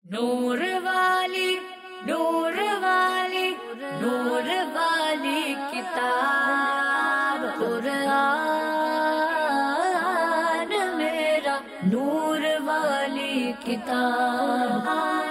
नूर वाली नूर वाली नूर वाली किताब कुरान मेरा नूर वाली किताब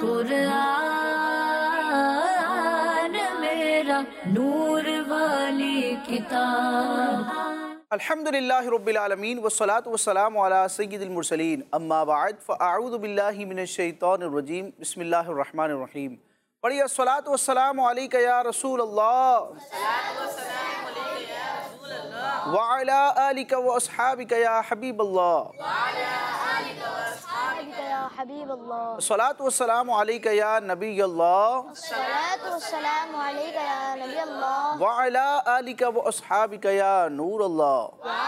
कुरान मेरा नूर वाली किताब। अल्हम्दुलिल्लाहि रब्बिल आलमीन वस्सलातु वस्सलामु अला सय्यिदिल मुरसलीन अम्मा बाद फ़अऊज़ु बिल्लाहि मिनश शैतानिर रजीम बिस्मिल्लाहिर रहमानिर रहीम। पढ़िए अस्सलातु वस्सलामु अलैका या रसूल अल्लाह व अला आलिका व अस्हाबिका या हबीब अल्लाह। अस्सलातु वस्सलामु अलैका या नबी अल्लाह व अला आलिका व अस्हाबिका या नूर अल्लाह।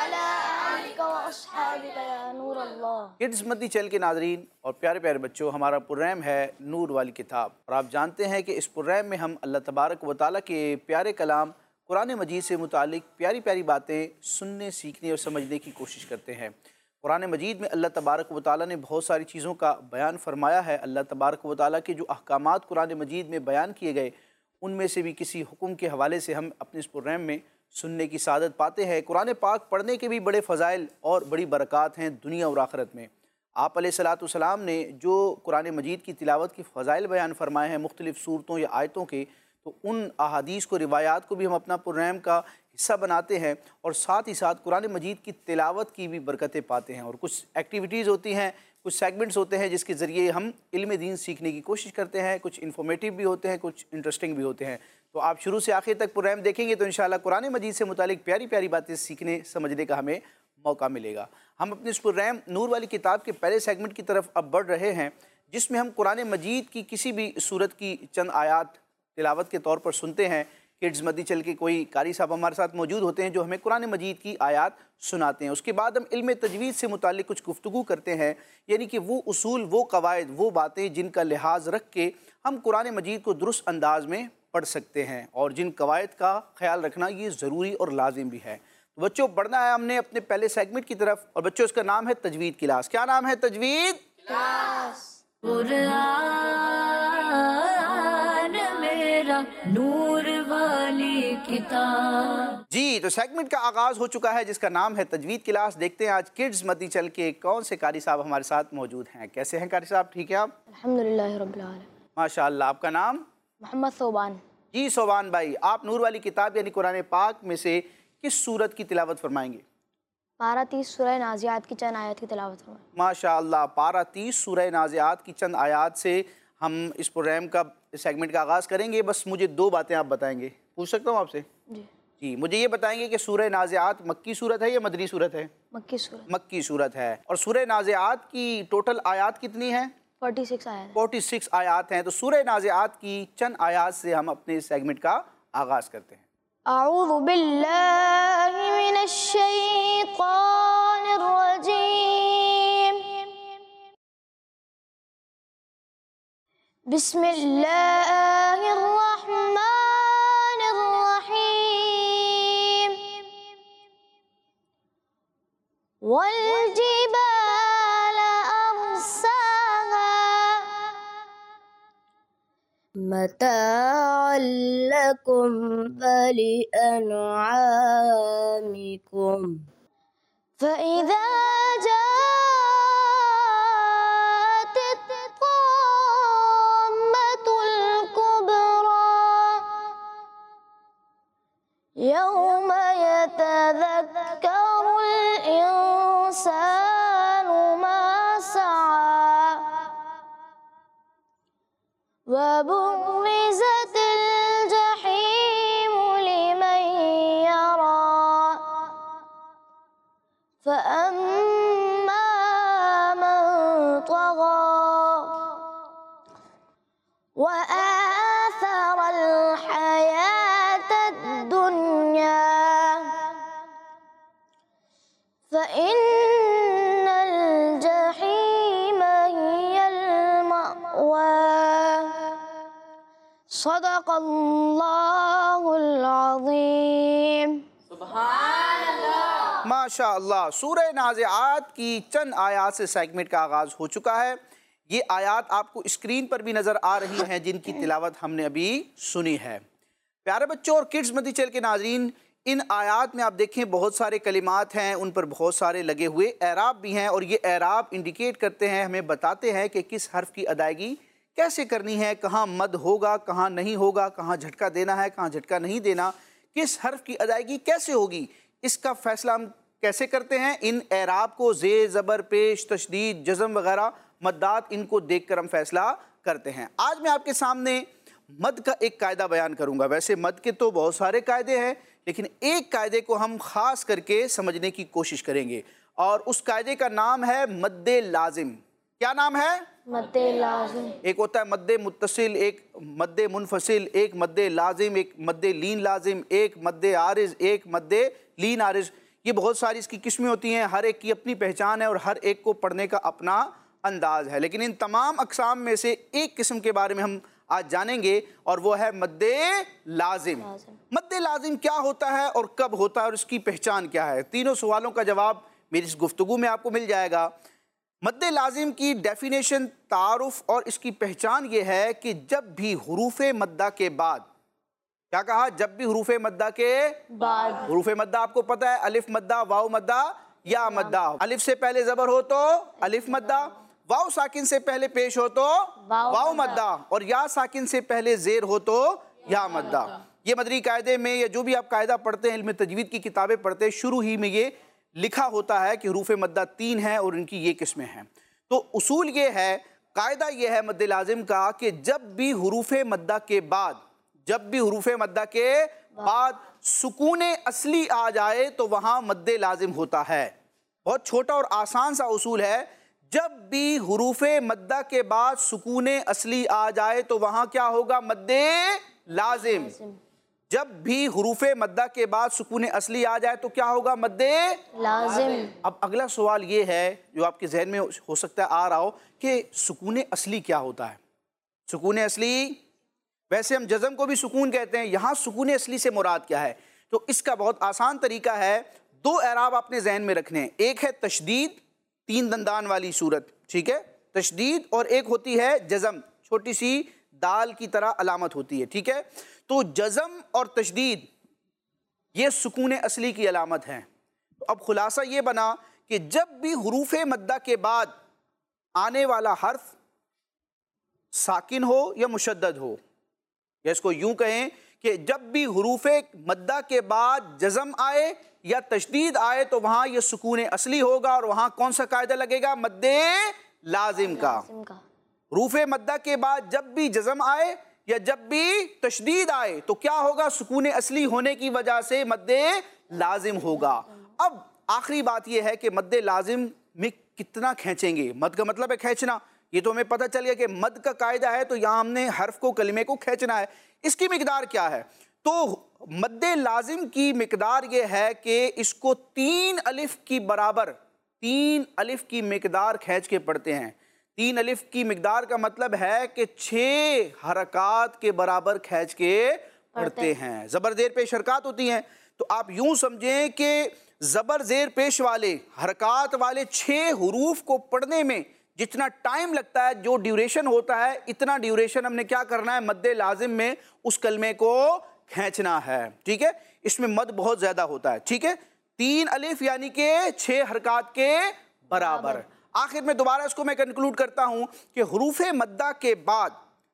किड्स मदी चैनल के नाज़रीन और प्यारे प्यारे बच्चों, हमारा प्रोग्राम है नूर वाली किताब और आप जानते हैं कि इस प्रोग्राम में हम अल्लाह तबारक व तआला के प्यारे कलाम कुरान मजीद से मुतालिक प्यारी प्यारी बातें सुनने, सीखने और समझने की कोशिश करते हैं। कुरान मजीद में अल्लाह तबारक व तआला ने बहुत सारी चीज़ों का बयान फरमाया है। अल्लाह तबारक व तआला के जो अहकामात कुरान मजीद में बयान किए गए, उनमें से भी किसी हुक्म के हवाले से हम अपने इस प्रोग्राम में सुनने की सादत पाते हैं। कुरान पाक पढ़ने के भी बड़े फ़ज़ाइल और बड़ी बरक़ात हैं दुनिया और आखिरत में। आप अलैहिस्सलाम ने जो कुरान मजीद की तिलावत की फ़ज़ाइल बयान फरमाए हैं मुख्तलिफ़ सूरतों या आयतों के, तो उन अहादीस को, रिवायात को भी हम अपना प्रोग्राम का हिस्सा बनाते हैं और साथ ही साथ कुरान मजीद की तिलावत की भी बरकतें पाते हैं। और कुछ एक्टिविटीज़ होती हैं, कुछ सेगमेंट्स होते हैं जिसके ज़रिए हम इल्म दीन सीखने की कोशिश करते हैं। कुछ इन्फॉर्मेटिव भी होते हैं, कुछ इंटरेस्टिंग भी होते हैं। तो आप शुरू से आखिर तक प्रोग्राम देखेंगे तो इंशाअल्लाह कुरान मजीद से मुतालिक प्यारी प्यारी बातें सीखने समझने का हमें मौका मिलेगा। हम अपने इस प्रोग्राम नूर वाली किताब के पहले सेगमेंट की तरफ अब बढ़ रहे हैं, जिसमें हम कुरान मजीद की किसी भी सूरत की चंद आयात तिलावत के तौर पर सुनते हैं। किड्स मदी चल के कोई कारी साहब हमारे साथ मौजूद होते हैं जो हमें कुरान मजीद की आयात सुनाते हैं। उसके बाद हम इल्म तजवीद से मुतालिक कुछ गुफ्तगू करते हैं, यानी कि वो उसूल, वो कवायद, वो बातें जिनका लिहाज रख के हम कुरान मजीद को दुरुस्त अंदाज में पढ़ सकते हैं और जिन कवायद का ख्याल रखना ये ज़रूरी और लाजिम भी है। तो बच्चों, बढ़ना है हमने अपने पहले सेगमेंट की तरफ और बच्चों इसका नाम है तजवीद क्लास। क्या नाम है? तजवीद क्लास। नूर वाली किताब। जी, तो सेगमेंट का आगाज़ हो चुका है जिसका नाम है तजवीद क्लास। देखते हैं आज किड्स मदी चल के कौन से कारी साहब हमारे साथ मौजूद हैं। कैसे हैं कारी साहब? ठीक है आप? अल्हम्दुलिल्लाह रब्बिल आलमीन। माशाअल्लाह। आपका नाम? मोहम्मद सोबान। जी सोबान भाई, आप नूर वाली किताब यानी कुरान पाक में से किस सूरत की तिलावत फरमाएंगे? पारा 30 सूरह नाज़ियात की चंद आयत की तिलावत फरमाएं। माशाअल्लाह। पारा 30 सूरह नाज़ियात की चंद आयात से हम इस प्रोग्राम का सेगमेंट का आगाज़ करेंगे। बस मुझे दो बातें आप बताएंगे, पूछ सकता हूँ आपसे? जी, मुझे ये बताएंगे कि सूरह नाज़ियात मक्की सूरत है या मदनी सूरत है? मक्की सूरत। मक्की सूरत है। और सूरह नाज़ियात की टोटल आयात कितनी है? 46 आयत। 46 आयात हैं। तो सूरह नाज़ियात की चंद आयात से हम अपने इस सेगमेंट का आगाज़ करते हैं। अऊज़ु बिल्लाहि मिनश शैतानिर रजीम। बिस्मिल्लाहिर रहमानिर रहीम। वल जिबाल अरसाहा मताअन लकुम व लिअनआमिकुम फ़इज़ा जाअत त्ताम्मतुल कुब्रा यौम यतज़क्करुल इंसानु मा सआ वबुर्रिज़तिल जहीमु लिमन यरा फ़अम्मा मन तग़ा वआथरल हयातद दुन्या फ़इन्नल जहीम हियल मअवा। सदक़ल्लाहुल अज़ीम। माशाअल्लाह। सूरह नाज़ियात की चंद आयात से सेगमेंट का आगाज़ हो चुका है। ये आयत आपको स्क्रीन पर भी नज़र आ रही हैं जिनकी तिलावत हमने अभी सुनी है। प्यारे बच्चों और किड्स मदनी चैनल के नाज़रीन, इन आयात में आप देखें बहुत सारे कलिमात हैं, उन पर बहुत सारे लगे हुए एराब भी हैं और ये एराब इंडिकेट करते हैं, हमें बताते हैं कि किस हर्फ की अदायगी कैसे करनी है, कहाँ मद होगा, कहाँ नहीं होगा, कहाँ झटका देना है, कहाँ झटका नहीं देना, किस हर्फ की अदायगी कैसे होगी, इसका फ़ैसला हम कैसे करते हैं। इन एराब को ज़े, ज़बर, पेश, तशदीद, जज़म वगैरह मद्दात, इनको देख कर हम फैसला करते हैं। आज मैं आपके सामने मद का एक कायदा बयान करूँगा। वैसे मद के तो बहुत सारे कायदे हैं, लेकिन एक कायदे को हम ख़ास करके समझने की कोशिश करेंगे और उस कायदे का नाम है मद्दे लाजिम। क्या नाम है? मद्दे लाजिम। एक होता है मद्दे मुत्तसिल, एक मद्दे मुनफसिल, एक मद्दे लाजिम, एक मद्दे लीन लाजिम, एक मद्दे आरिज, एक मद्दे लीन आरिज। ये बहुत सारी इसकी किस्में होती हैं, हर एक की अपनी पहचान है और हर एक को पढ़ने का अपना अंदाज है। लेकिन इन तमाम अक़साम में से एक किस्म के बारे में हम आज जानेंगे और वो है मद्दे लाजिम। मद्दे लाजिम क्या होता है और कब होता है और इसकी पहचान क्या है? तीनों सवालों का जवाब मेरी इस गुफ्तगू में आपको मिल जाएगा। मद्दे लाजिम की डेफिनेशन, तारुफ और इसकी पहचान ये है कि जब भी हुरूफ मद्दा के बाद, क्या कहा? जब भी हुरूफ मद्दा के बाद, हुरूफ मद्दा आपको पता है, अलिफ मद्दा, वाव मद्दा, या मद्दा। अलिफ से पहले ज़बर हो तो अलिफ मद्दा, वाव साकिन से पहले पेश हो तो वाव मद्दा और या साकिन से पहले ज़ेर हो तो या मद्दा। ये मदरी कायदे में या जो भी आप कायदा पढ़ते हैं, इल्म तजवीद की किताबें पढ़ते हैं, शुरू ही में ये लिखा होता है कि हुरूफ मद्दा 3 हैं और इनकी ये किस्में हैं। तो उसूल ये है, कायदा ये है मद्दे लाजिम का कि जब भी हुरूफ मद्दा के बाद, जब भी हुरूफ मद्दा के बाद सुकून असली आ जाए तो वहाँ मद्दे लाजिम होता है। बहुत छोटा और आसान सा उसूल है, जब भी हुरूफ मद्दा के बाद सुकून असली आ जाए तो वहाँ क्या होगा? मद्दे लाजिम। जब भी हुरूफ मद्दा के बाद सुकून असली आ जाए तो क्या होगा? मद्दे लाजिम। अब अगला सवाल ये है जो आपके जहन में हो सकता है आ रहा हो कि सुकून असली क्या होता है? सुकून असली, वैसे हम जज़म को भी सुकून कहते हैं, यहाँ सुकून असली से मुराद क्या है? तो इसका बहुत आसान तरीका है, 2 एराब अपने जहन में रखने हैं। एक है तशदीद, 3 दंदान वाली सूरत, ठीक है, तशदीद, और एक होती है जज़म, छोटी सी दाल की तरह अलामत होती है, ठीक है। तो जज़म और तशदीद ये सुकून असली की अलामत हैं। तो अब खुलासा ये बना कि जब भी हुरूफ मद्दा के बाद आने वाला हर्फ साकिन हो या मुशद्दद हो, या इसको यूं कहें कि जब भी हुरूफ मद्दा के बाद जज़म आए या तशदीद आए तो वहाँ ये सुकून असली होगा और वहाँ कौन सा कायदा लगेगा? मद्दे लाजिम का। हुरूफ मद्दा के बाद जब भी जज़म आए या जब भी तशदीद आए तो क्या होगा? सुकून असली होने की वजह से मद्दे लाजिम होगा। अब आखिरी बात यह है कि मद्दे लाजिम में कितना खींचेंगे? मद का मतलब है खींचना, ये तो हमें पता चल गया कि मद का कायदा है, तो यहाँ हमने हर्फ को, कलिमे को खींचना है। इसकी मिकदार क्या है? तो मद्दे लाजिम की मिकदार ये है कि इसको 3 अलिफ की बराबर, 3 अलिफ की मिकदार खींच के पढ़ते हैं। 3 अलिफ की मिकदार का मतलब है कि 6 हरकात के बराबर खींच के पढ़ते हैं। ज़बर ज़ेर पेश हरकात होती हैं, तो आप यूं समझें कि ज़बर ज़ेर पेश वाले हरकात वाले 6 हुरूफ को पढ़ने में जितना टाइम लगता है, जो ड्यूरेशन होता है, इतना ड्यूरेशन हमने क्या करना है? मद्दे लाजिम में उस कलमे को खींचना है, ठीक है। इसमें मद बहुत ज़्यादा होता है, ठीक है। 3 अलिफ यानी कि 6 हरकात के बराबर। आखिर में दोबारा इसको मैं कंक्लूड करता हूं कि हुरूफ मद्दा के बाद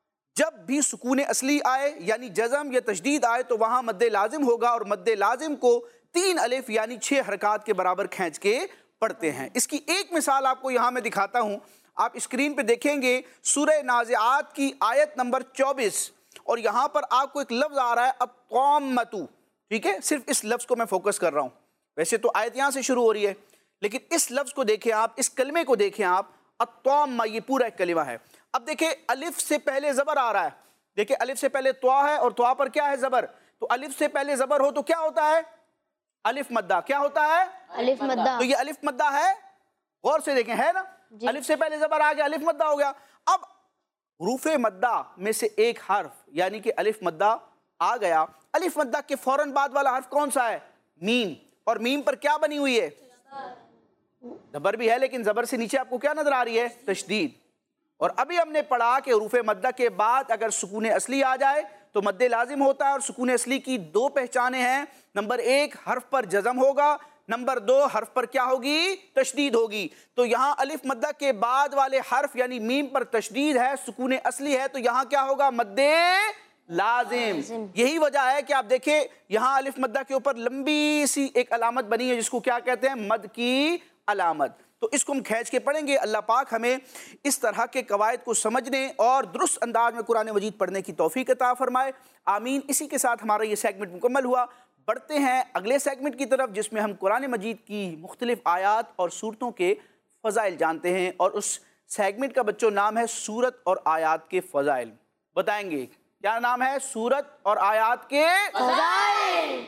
जब भी सुकून असली आए यानी जज़म या तशदीद आए तो वहां मद्दे लाजिम होगा और मद्दे लाजिम को 3 अलिफ यानी 6 हरकात के बराबर खींच के पढ़ते हैं। इसकी एक मिसाल आपको यहां मैं दिखाता हूं। आप स्क्रीन पे देखेंगे सूरह नाज़िआत की आयत नंबर 24 और यहां पर आपको एक लफ्ज़ आ रहा है अत्ताम्मतु, ठीक है। सिर्फ इस लफ्ज़ को मैं फोकस कर रहा हूं। वैसे तो आयत यहां से शुरू हो रही है, लेकिन इस लफ्ज़ को देखें आप, इस कलमे को देखें आप, अत्ताम्मा, ये पूरा एक कलिमा है। अब देखिए अलिफ से पहले ज़बर आ रहा है, देखिए अलिफ से पहले त्वा है और त्वा पर क्या है? ज़बर। तो अलिफ से पहले ज़बर हो तो क्या होता है? अलिफ मद्दा। क्या होता है? अलिफ मद्दा। तो ये अलिफ मद्दा है, गौर से देखें, है ना। अलिफ से पहले ज़बर आ गया, अलिफ मद्दा हो गया। अब हुरूफ मद्दा में से एक हर्फ यानी कि अलिफ मद्दा आ गया। अलिफ मद्दा के फौरन बाद वाला हर्फ कौन सा है? मीम। और मीम पर क्या बनी हुई है? ज़बर भी है, लेकिन ज़बर से नीचे आपको क्या नजर आ रही है? तशदीद। और अभी हमने पढ़ा कि हरूफ मद्दा के बाद अगर सुकून असली आ जाए तो मद्दे लाजिम होता है। और सुकून असली की दो पहचानें हैं। नंबर एक, हर्फ पर जज़म होगा। नंबर दो, हर्फ पर क्या होगी? तशदीद होगी। तो यहाँ अलिफ मद्दा के बाद वाले हर्फ यानी मीम पर तशदीद है, सुकून असली है, तो यहाँ क्या होगा? मद्दे लाजिम। यही वजह है कि आप देखें यहाँ अलिफ मद्दा के ऊपर लंबी सी एक अलामत बनी है जिसको क्या कहते हैं? मद की अलामत। तो इसको हम खींच के पढ़ेंगे। अल्लाह पाक हमें इस तरह के कवायद को समझने और दुरुस्त अंदाज में कुरान मजीद पढ़ने की तौफीक अता फरमाए, आमीन। इसी के साथ हमारा ये सेगमेंट मुकम्मल हुआ। बढ़ते हैं अगले सेगमेंट की तरफ जिसमें हम कुरान मजीद की मुख्तलिफ आयात और सूरतों के फ़ज़ाइल जानते हैं। और उस सेगमेंट का बच्चों नाम है सूरत और आयात के फ़ज़ाइल। बताएंगे क्या नाम है? सूरत और आयात के फ़ज़ाइल।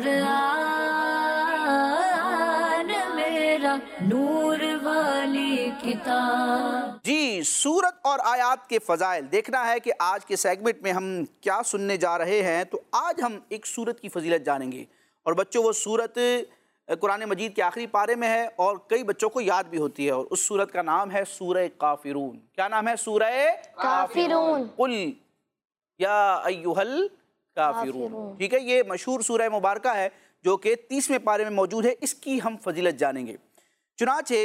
कुरान मेरा नूर वाली किताब। जी, सूरत और आयात के फ़ज़ाइल देखना है कि आज के सेगमेंट में हम क्या सुनने जा रहे हैं। तो आज हम एक सूरत की फजीलत जानेंगे। और बच्चों वो सूरत कुरान मजीद के आखिरी पारे में है और कई बच्चों को याद भी होती है। और उस सूरत का नाम है सूरह काफिरून। क्या नाम है? सूरह काफिरून। कुल या अय्युहल काफिरून। ठीक है, ये मशहूर सूरह मुबारका है जो कि 30वें पारे में मौजूद है। इसकी हम फजीलत जानेंगे। चुनाचे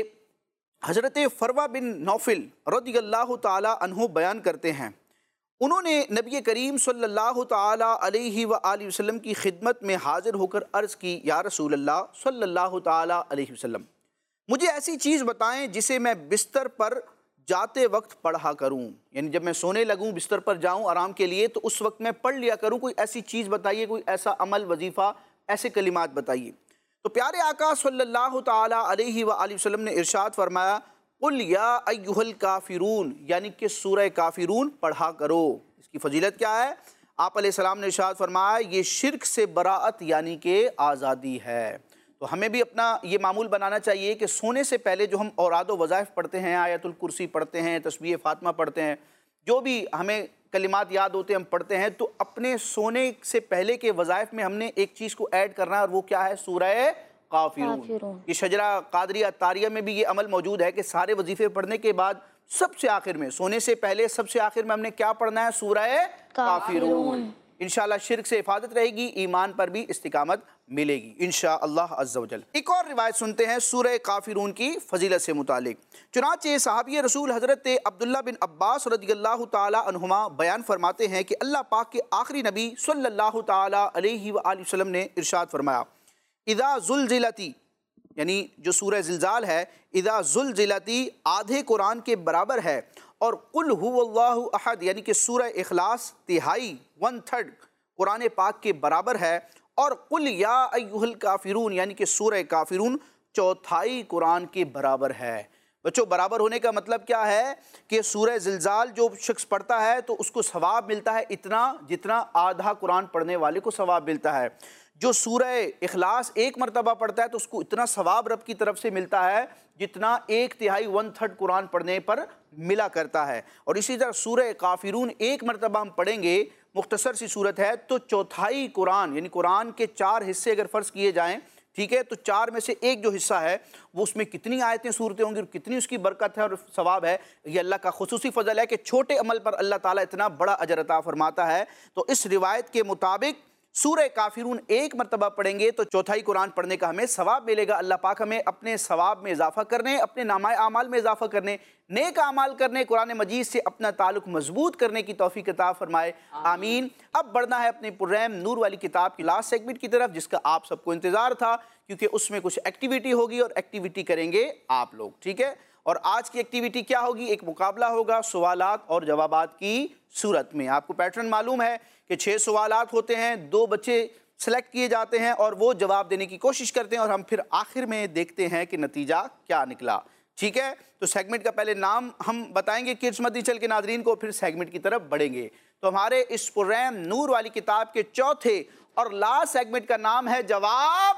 हज़रत फरवा बिन नौफिल रज़ियल्लाहु ताला अन्हु बयान करते हैं, उन्होंने नबी करीम सल्लल्लाहु ताला अलैहि व आलिहि वसल्लम की खिदमत में हाजिर होकर अर्ज़ की, या रसूल अल्लाह सल्लल्लाहु ताला अलैहि वसल्लम, मुझे ऐसी चीज़ बताएं जिसे मैं बिस्तर पर जाते वक्त पढ़ा करूं। यानी जब मैं सोने लगूं, बिस्तर पर जाऊं आराम के लिए, तो उस वक्त मैं पढ़ लिया करूं। कोई ऐसी चीज़ बताइए, कोई ऐसा अमल, वजीफ़ा, ऐसे कलिमात बताइए। तो प्यारे आका सल्लल्लाहु ताला अलैहि व आलिहि वसल्लम ने इरशाद फरमाया, कुल या अय्युहल काफिरून, यानी कि सूरह काफिरून पढ़ा करो। इसकी फजीलत क्या है? आप अलैहिस्सलाम ने इरशाद फरमाया, ये शिर्क से बराअत यानी कि आज़ादी है। तो हमें भी अपना ये मामूल बनाना चाहिए कि सोने से पहले जो हम औराद व वज़ाइफ पढ़ते हैं, आयतुल कुर्सी पढ़ते हैं, तस्बीह फ़ातिमा पढ़ते हैं, जो भी हमें कलिमात याद होते हैं हम पढ़ते हैं, तो अपने सोने से पहले के वज़ाइफ में हमने एक चीज़ को ऐड करना है और वो क्या है? सूरह काफिरून। ये शजरा कादरिया तारिया में भी ये अमल मौजूद है कि सारे वजीफ़े पढ़ने के बाद सबसे आखिर में, सोने से पहले सबसे आखिर में हमने क्या पढ़ना है? सूरह काफिरून। इंशाअल्लाह शिर्क से हिफाजत रहेगी, ईमान पर भी इस्तिकामत मिलेगी इंशाअल्लाह अज़्ज़ व जल। एक और रिवायत सुनते हैं सूरह काफिरून की फजीलत से मुतालिक। चुनांचे सहाबी रसूल हज़रत अब्दुल्ला बिन अब्बास रज़ियल्लाहु ताला अन्हुमा बयान फरमाते हैं कि अल्लाह पाक के आखिरी नबी सल्लल्लाहु ताला अलैहि व आलिहि वसल्लम ने इरशाद फरमाया, इदा ज़ुलज़िलती, यानी जो सूरह ज़िलज़ाल है, इदा ज़ुलज़िलती आधे कुरान के बराबर है। और कुल हुवल्लाहु अहद यानी कि सूरह इखलास तिहाई 1/3 कुरान पाक के बराबर है। और कुल या अय्युहल काफिरून यानी कि सूरह काफिरून चौथाई कुरान के बराबर है। बच्चों, बराबर होने का मतलब क्या है कि सूरह ज़िलज़ाल जो शख्स पढ़ता है तो उसको सवाब मिलता है इतना जितना आधा कुरान पढ़ने वाले को सवाब मिलता है। जो सूरह इखलास एक मरतबा पढ़ता है तो उसको इतना सवाब रब की तरफ से मिलता है जितना 1/3 1/3 कुरान पढ़ने पर मिला करता है। और इसी तरह सूरह काफिरून एक मरतबा हम पढ़ेंगे, मुख्तसर सी सूरत है, तो चौथाई कुरान यानी कुरान के 4 हिस्से अगर फ़र्ज़ किए जाएँ, ठीक है, तो 4 में से एक जो हिस्सा है वो उसमें कितनी आयतें सूरतें होंगी और कितनी उसकी बरकत है और सवाब है। ये अल्लाह का खुसूसी फ़ज़ल है कि छोटे अमल पर अल्लाह ताला इतना बड़ा अजर अता फरमाता है। तो इस रिवायत के मुताबिक सूरह काफिरून एक मरतबा पढ़ेंगे तो चौथाई कुरान पढ़ने का हमें सवाब मिलेगा। अल्लाह पाक हमें अपने सवाब में इजाफ़ा करने, अपने नामाए आमाल में इजाफ़ा करने, नेक आमाल करने, कुरान मजीद से अपना ताल्लुक़ मजबूत करने की तौफ़ीक़ अता फरमाए, आमीन। अब बढ़ना है अपने पुर्रैम नूर वाली किताब की लास्ट सेगमेंट की तरफ, जिसका आप सबको इंतज़ार था, क्योंकि उसमें कुछ एक्टिविटी होगी और एक्टिविटी करेंगे आप लोग, ठीक है। और आज की एक्टिविटी क्या होगी? एक मुकाबला होगा सवालात और जवाबात की सूरत में। आपको पैटर्न मालूम है कि 6 सवालात होते हैं, 2 बच्चे सेलेक्ट किए जाते हैं और वो जवाब देने की कोशिश करते हैं और हम फिर आखिर में देखते हैं कि नतीजा क्या निकला, ठीक है। तो सेगमेंट का पहले नाम हम बताएंगे किड्स मदनी चैनल के नाज़रीन को, फिर सेगमेंट की तरफ बढ़ेंगे। तो हमारे इस पुर्रैम नूर वाली किताब के चौथे और लास्ट सेगमेंट का नाम है जवाब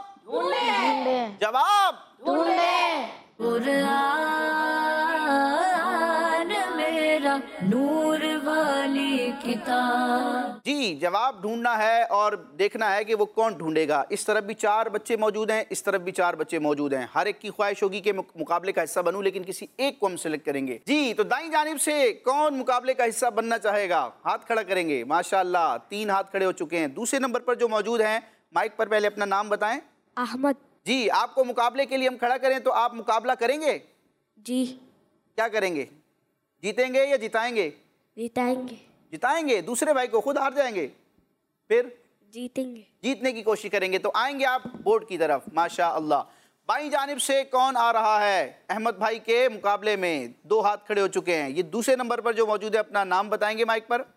ढूंढे। जवाब ढूंढे। कुरान मेरा नूर वाली किताब। जी, जवाब ढूंढना है और देखना है कि वो कौन ढूंढेगा। इस तरफ भी 4 बच्चे मौजूद हैं, इस तरफ भी 4 बच्चे मौजूद हैं। हर एक की ख्वाहिश होगी कि मुकाबले का हिस्सा बनूं, लेकिन किसी एक को हम सिलेक्ट करेंगे। जी, तो दाईं जानिब से कौन मुकाबले का हिस्सा बनना चाहेगा? हाथ खड़ा करेंगे। माशाल्लाह, 3 हाथ खड़े हो चुके हैं। दूसरे नंबर पर जो मौजूद हैं, माइक पर पहले अपना नाम बताएं। अहमद। जी, आपको मुकाबले के लिए हम खड़ा करें तो आप मुकाबला करेंगे? जी। क्या करेंगे? जीतेंगे या जिताएंगे? जीतेंगे। जिताएंगे। दूसरे भाई को खुद हार जाएंगे? फिर जीतेंगे। जीतने की कोशिश करेंगे। तो आएंगे आप बोर्ड की तरफ। माशा अल्लाह। बाईं जानिब से कौन आ रहा है अहमद भाई के मुकाबले में? 2 हाथ खड़े हो चुके हैं। ये दूसरे नंबर पर जो मौजूद है, अपना नाम बताएंगे माइक पर।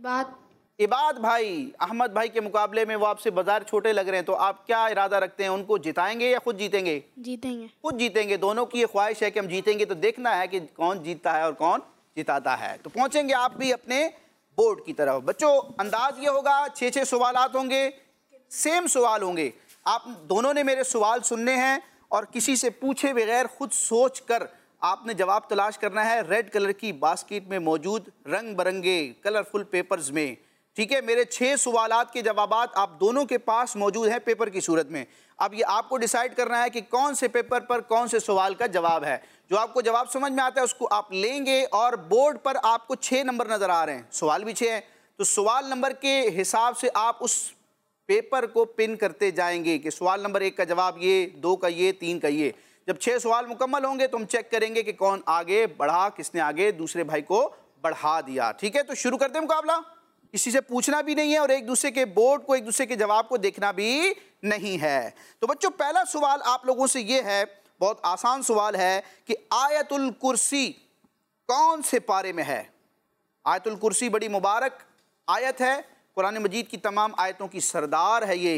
इबाद भाई। अहमद भाई के मुकाबले में वो आपसे बाजार छोटे लग रहे हैं, तो आप क्या इरादा रखते हैं? उनको जिताएंगे या खुद जीतेंगे? जीतेंगे। खुद जीतेंगे। दोनों की ये ख्वाहिश है कि हम जीतेंगे। तो देखना है कि कौन जीतता है और कौन जिताता है। तो पहुंचेंगे आप भी अपने बोर्ड की तरफ। बच्चों, अंदाज ये होगा 6-6 सवालात होंगे, सेम सवाल होंगे। आप दोनों ने मेरे सवाल सुनने हैं और किसी से पूछे बगैर खुद सोच कर आपने जवाब तलाश करना है रेड कलर की बास्केट में मौजूद रंग बिरंगे कलरफुल पेपर्स में। ठीक है, मेरे 6 सवालात के जवाबात आप दोनों के पास मौजूद हैं पेपर की सूरत में। अब ये आपको डिसाइड करना है कि कौन से पेपर पर कौन से सवाल का जवाब है। जो आपको जवाब समझ में आता है उसको आप लेंगे और बोर्ड पर आपको 6 नंबर नज़र आ रहे हैं, सवाल भी 6 हैं। तो सवाल नंबर के हिसाब से आप उस पेपर को पिन करते जाएंगे कि सवाल नंबर 1 का जवाब ये, 2 का ये, 3 का ये। जब 6 सवाल मुकम्मल होंगे तो हम चेक करेंगे कि कौन आगे बढ़ा, किसने आगे दूसरे भाई को बढ़ा दिया। ठीक है, तो शुरू करते हैं मुकाबला। किसी से पूछना भी नहीं है और एक दूसरे के बोर्ड को, एक दूसरे के जवाब को देखना भी नहीं है। तो बच्चों, पहला सवाल आप लोगों से ये है, बहुत आसान सवाल है कि आयतुल कुर्सी कौन से पारे में है? आयतुल कुर्सी बड़ी मुबारक आयत है, कुरान मजीद की तमाम आयतों की सरदार है। ये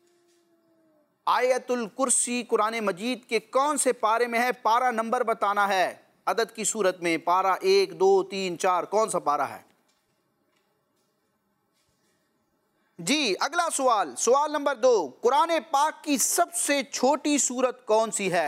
आयतुल कुर्सी कुरान मजीद के कौन से पारे में है? पारा नंबर बताना है अदद की सूरत में। पारा 1, 2, 3, 4 कौन सा पारा है? जी, अगला सवाल, सवाल नंबर 2, कुरान पाक की सबसे छोटी सूरत कौन सी है?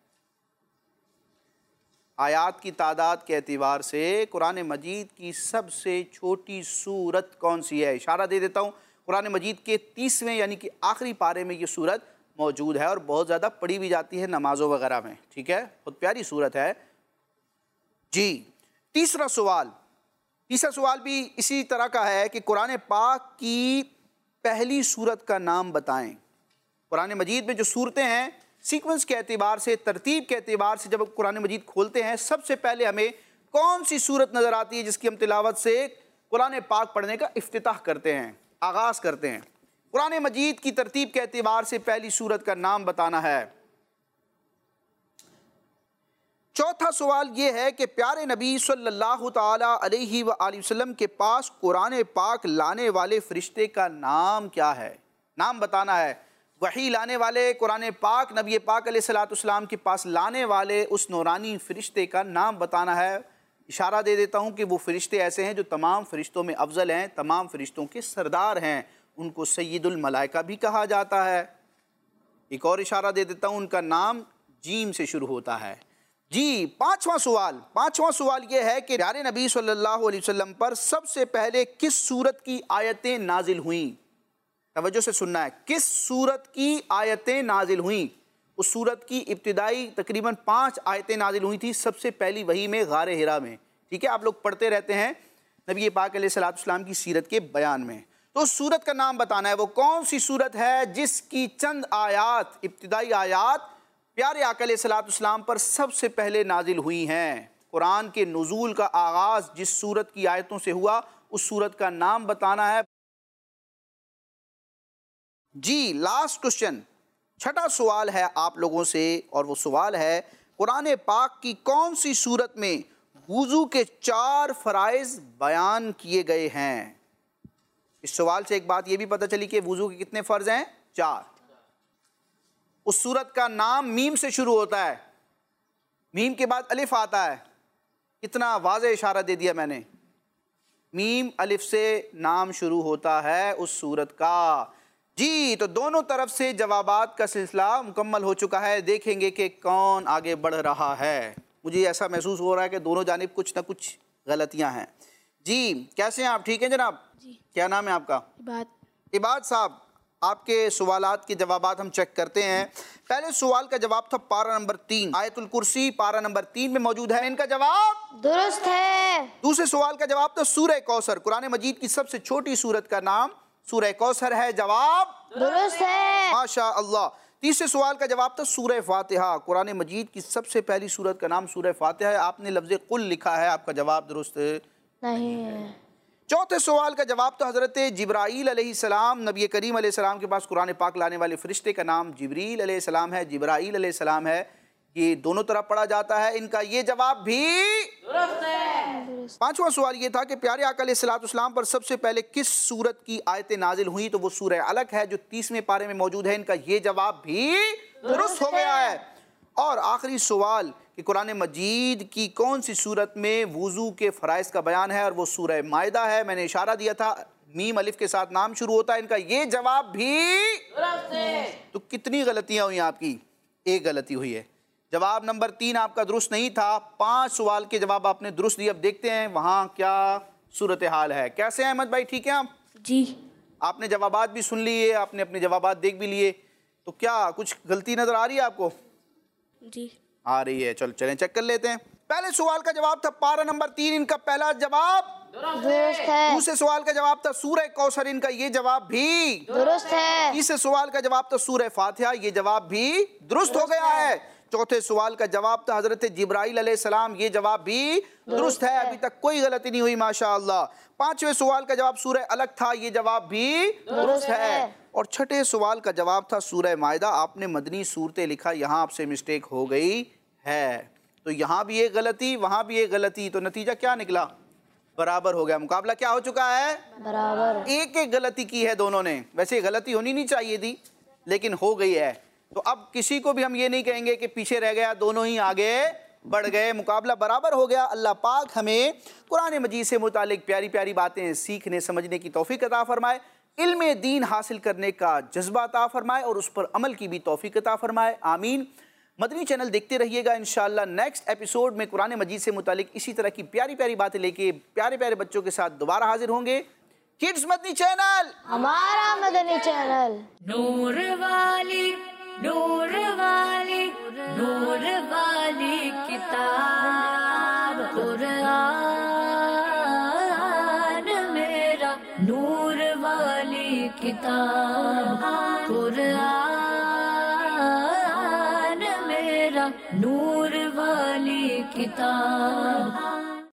आयात की तादाद के एतबार से कुरान मजीद की सबसे छोटी सूरत कौन सी है? इशारा दे देता हूँ, कुरान मजीद के 30वें यानी कि आखिरी पारे में ये सूरत मौजूद है और बहुत ज़्यादा पढ़ी भी जाती है नमाज़ों वगैरह में। ठीक है, बहुत प्यारी सूरत है। जी, तीसरा सवाल भी इसी तरह का है कि कुरान पाक की पहली सूरत का नाम बताएं। कुरान मजीद में जो सूरतें हैं, सीक्वेंस के एतबार से, तरतीब के एतबार से, जब कुरान मजीद खोलते हैं सबसे पहले हमें कौन सी सूरत नज़र आती है जिसकी हम तिलावत से कुरान पाक पढ़ने का इफ्तिताह करते हैं, आगाज़ करते हैं? कुरान मजीद की तरतीब के एतबार से पहली सूरत का नाम बताना है। चौथा सवाल ये है कि प्यारे नबी सल्लल्लाहु ताला अलैहि वसल्लम के पास कुरान पाक लाने वाले फरिश्ते का नाम क्या है? नाम बताना है। वही लाने वाले, कुरान पाक नबी पाक अलैहिस्सलाम के पास लाने वाले उस नूरानी फरिश्ते का नाम बताना है। इशारा दे देता हूँ कि वो फरिश्ते ऐसे हैं जो तमाम फरिश्तों में अफजल हैं, तमाम फरिश्तों के सरदार हैं। उनको सय्यदुल मलाइका भी कहा जाता है। एक और इशारा दे देता हूँ, उनका नाम जीम से शुरू होता है। जी, पांचवा सवाल ये है कि प्यारे नबी सल्लल्लाहु अलैहि वसल्लम पर सबसे पहले किस सूरत की आयतें नाजिल हुईं? तवज्जो से सुनना है, किस सूरत की आयतें नाजिल हुईं? उस सूरत की इब्तिदाई तकरीबन 5 आयतें नाजिल हुई थी सबसे पहली वही में, गारे हिरा में। ठीक है, आप लोग पढ़ते रहते हैं नबी पाक अलैहिस्सलाम की सीरत के बयान में। तो उस सूरत का नाम बताना है। वो कौन सी सूरत है जिसकी चंद आयात, इब्तिदाई आयात प्यारे आका अलैहिस्सलाम पर सबसे पहले नाजिल हुई हैं? कुरान के नुज़ूल का आगाज़ जिस सूरत की आयतों से हुआ, उस सूरत का नाम बताना है। जी, लास्ट क्वेश्चन, छठा सवाल है आप लोगों से, और वो सवाल है कुरान पाक की कौन सी सूरत में वुज़ू के 4 फ़राइज़ बयान किए गए हैं? इस सवाल से एक बात ये भी पता चली कि वुज़ू के कितने फ़र्ज़ हैं? 4। उस सूरत का नाम मीम से शुरू होता है, मीम के बाद अलिफ आता है। कितना वाज़ेह इशारा दे दिया मैंने, मीम अलिफ से नाम शुरू होता है उस सूरत का। जी, तो दोनों तरफ से जवाबात का सिलसिला मुकम्मल हो चुका है। देखेंगे कि कौन आगे बढ़ रहा है। मुझे ऐसा महसूस हो रहा है कि दोनों जानिब कुछ ना कुछ गलतियां हैं। जी, कैसे हैं आप? ठीक हैं जनाब? जी। क्या नाम है आपका? बात इबाद साहब, आपके सवालात के जवाबात हम चेक करते हैं। पहले सवाल का जवाब था पारा नंबर 3, आयतुल कुर्सी पारा नंबर 3 में मौजूद है। इनका जवाब दुरुस्त है। दूसरे सवाल का जवाब था सूरह कौसर, कुरान मजीद की सबसे छोटी सूरत का नाम सूरह कौसर है। जवाब दुरुस्त है। माशा अल्लाह। तीसरे सवाल का जवाब था सूरह फातिहा, कुरान मजीद की सबसे पहली सूरत का नाम सूरह फातिहा है। आपने लफ्ज़ कुल लिखा है, आपका जवाब दुरुस्त नहीं है। चौथे सवाल का जवाब तो हज़रत जिब्राईल अलैहिस्सलाम, नबी करीम अलैहिस्सलाम के पास कुरान पाक लाने वाले फरिश्ते का नाम जिब्रील अलैहिस्सलाम है, जिब्राईल अलैहिस्सलाम है। ये दोनों तरफ पढ़ा जाता है। इनका ये जवाब भी दुरुस्त है। पांचवा सवाल ये था कि प्यारे आका अलैहिस्सलाम पर सबसे पहले किस सूरत की आयतें नाजिल हुई, तो वो सूरह अलक है जो 30वें पारे में मौजूद है। इनका ये जवाब भी दुरुस्त हो गया है। और आखिरी सवाल कि कुरान मजीद की कौन सी सूरत में वुज़ू के फ़राइज़ का बयान है, और वो सूरह माइदा है। मैंने इशारा दिया था मीम अलिफ के साथ नाम शुरू होता है। इनका ये जवाब भी तो कितनी गलतियां हुई आपकी? एक गलती हुई है। जवाब नंबर 3 आपका दुरुस्त नहीं था। 5 सवाल के जवाब आपने दुरुस्त दिए। अब देखते हैं वहाँ क्या सूरत हाल है। कैसे हैं अहमद भाई, ठीक है आप? जी। आपने जवाबात भी सुन लिए, आपने अपने जवाबात देख भी लिए, तो क्या कुछ गलती नज़र आ रही है आपको? जी। आ रही है। चलो चलें चेक कर लेते हैं। पहले सवाल का जवाब था पारा नंबर 3, इनका पहला जवाब दुरुस्त है। दूसरे सवाल का जवाब था सूरह कौसर, इनका ये जवाब भी दुरुस्त है। तीसरे सवाल का जवाब था सूरह फातिहा, ये जवाब भी दुरुस्त हो गया है। चौथे सवाल का जवाब था हजरत जिब्राईल अलैहिस्सलाम, ये जवाब भी दुरुस्त है। अभी तक कोई गलती नहीं हुई माशाअल्लाह। पांचवें सवाल का जवाब सूरह अलग था, ये जवाब भी दुरुस्त है। और छठे सवाल का जवाब था सूरह माइदा, आपने मदनी सूरतें लिखा, यहाँ आपसे मिस्टेक हो गई है। तो यहाँ भी एक गलती, वहाँ भी एक गलती, तो नतीजा क्या निकला? बराबर हो गया। मुकाबला क्या हो चुका है? बराबर। एक एक गलती की है दोनों ने। वैसे गलती होनी नहीं चाहिए थी, लेकिन हो गई है। तो अब किसी को भी हम ये नहीं कहेंगे कि पीछे रह गया, दोनों ही आगे बढ़ गए। मुकाबला बराबर हो गया। अल्लाह पाक हमें कुरान मजीद से मुतालिक प्यारी प्यारी बातें सीखने समझने की तौफीक अता फरमाए, इल्म दीन हासिल करने का जज्बा अता फरमाए और उस पर अमल की भी तौफीक अता फरमाए। आमीन। मदनी चैनल देखते रहिएगा। इंशाअल्लाह नेक्स्ट एपिसोड में कुरान मजीद से मुतालिक इसी तरह की प्यारी प्यारी बातें लेके प्यारे प्यारे बच्चों के साथ दोबारा हाजिर होंगे। किड्स मदनी चैनल, हमारा मदनी चैनल। नूर वाली नूर वाली नूर वाली किताब कुरान मेरा, नूर वाली किताब कुरान।